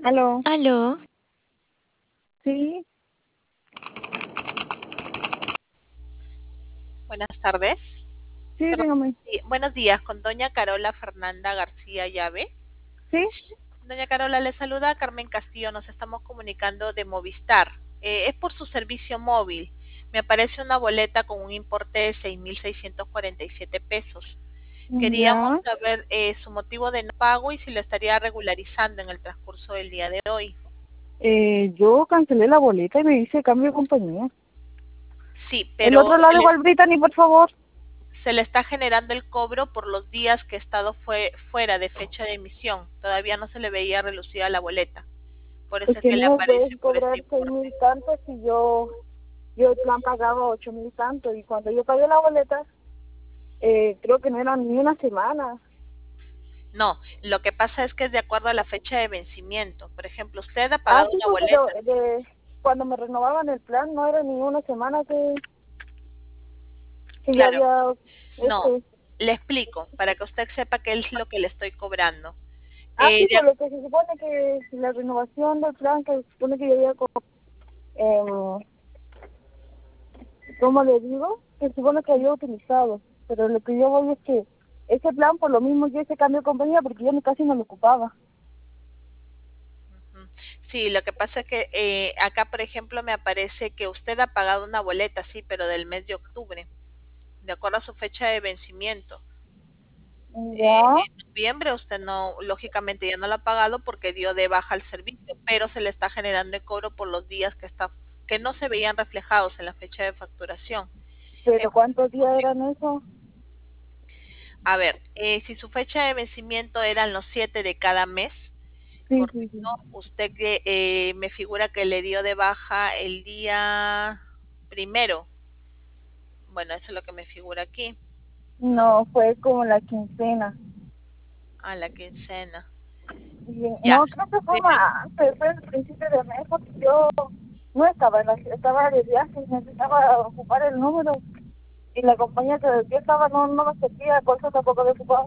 Aló, Aló, sí, Buenas tardes. sí, Perdón, dígame, sí, buenos días, con doña Carola Fernanda García Llave. sí, Doña Carola, le saluda Carmen Castillo, nos estamos comunicando de Movistar. Es por su servicio móvil. Me aparece una boleta con un importe de 6.647 pesos. Queríamos ya, saber su motivo de no pago y si lo estaría regularizando en el transcurso del día de hoy. yo cancelé la boleta y me hice cambio de compañía. Sí, El pero otro lado igual, Brittany, por favor. se le está generando el cobro por los días que ha estado fuera de fecha de emisión. Todavía no se le veía relucida la boleta. Por Es eso es que que le no me aparece pueden por este cobrar seis importe. mil tantos si yo el plan pagaba 8.000 tantos y cuando yo pagué la boleta, creo que no era ni una semana. No, lo que pasa es que es de acuerdo a la fecha de vencimiento. Por ejemplo, usted ha Ah, pagado sí, una pues, pero boleta. cuando me renovaban el plan no era ni una semana que ya Claro, había, no. este, Le explico para que usted sepa qué es lo que le estoy cobrando. sí, De por lo que se supone que la renovación del plan que se supone que yo había, eh, ¿cómo le digo? Que se supone que había utilizado, pero lo que yo voy es que ese plan, por lo mismo, yo hice cambio de compañía porque yo casi no lo ocupaba. Ujú. Sí, lo que pasa es que acá, por ejemplo, me aparece que usted ha pagado una boleta, sí, pero del mes de octubre, de acuerdo a su fecha de vencimiento. Ya, En noviembre usted no, lógicamente ya no lo ha pagado porque dio de baja el servicio, pero se le está generando el cobro por los días que no se veían reflejados en la fecha de facturación. Es pero por ¿cuántos ese días motivo. eran eso? A ver, si su fecha de vencimiento eran los 7 de cada mes, Sí, sí, correcto, sí. usted que me figura que le dio de baja el día primero. Bueno, eso es lo que me figura aquí, No, fue como la quincena. a la quincena. Ya. No, creo que fue más, fue el principio de mes porque yo no estaba estaba de viaje y necesitaba ocupar el número y la compañía que yo estaba no me servía, por eso tampoco lo ocupaba.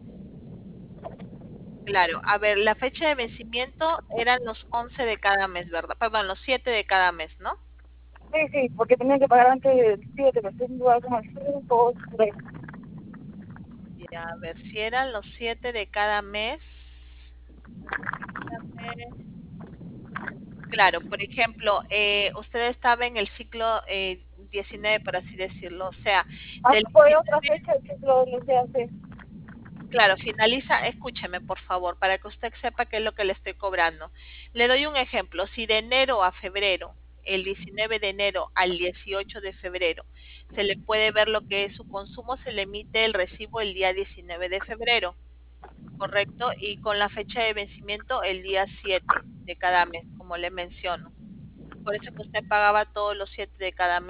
Claro, a ver, la fecha de vencimiento eran los 11 de cada mes, ¿verdad? Perdón, los 7 de cada mes, ¿no? Sí, sí, porque tenía que pagar antes del 7, pero tengo algo más 5, 3. Ya, a ver, si eran los 7 de cada mes. Déjame- Claro, por ejemplo, usted estaba en el ciclo 19, por así decirlo, o sea, Ah, del fue otra 19. fecha que lo que hace. Claro, finaliza, escúcheme por favor, para que usted sepa qué es lo que le estoy cobrando. Le doy un ejemplo, si de enero a febrero, el 19 de enero al 18 de febrero, se le puede ver lo que es su consumo, se le emite el recibo el día 19 de febrero, ¿correcto? Y con la fecha de vencimiento el día 7 de cada mes, como le menciono. Por eso que usted pagaba todos los 7 de cada mes.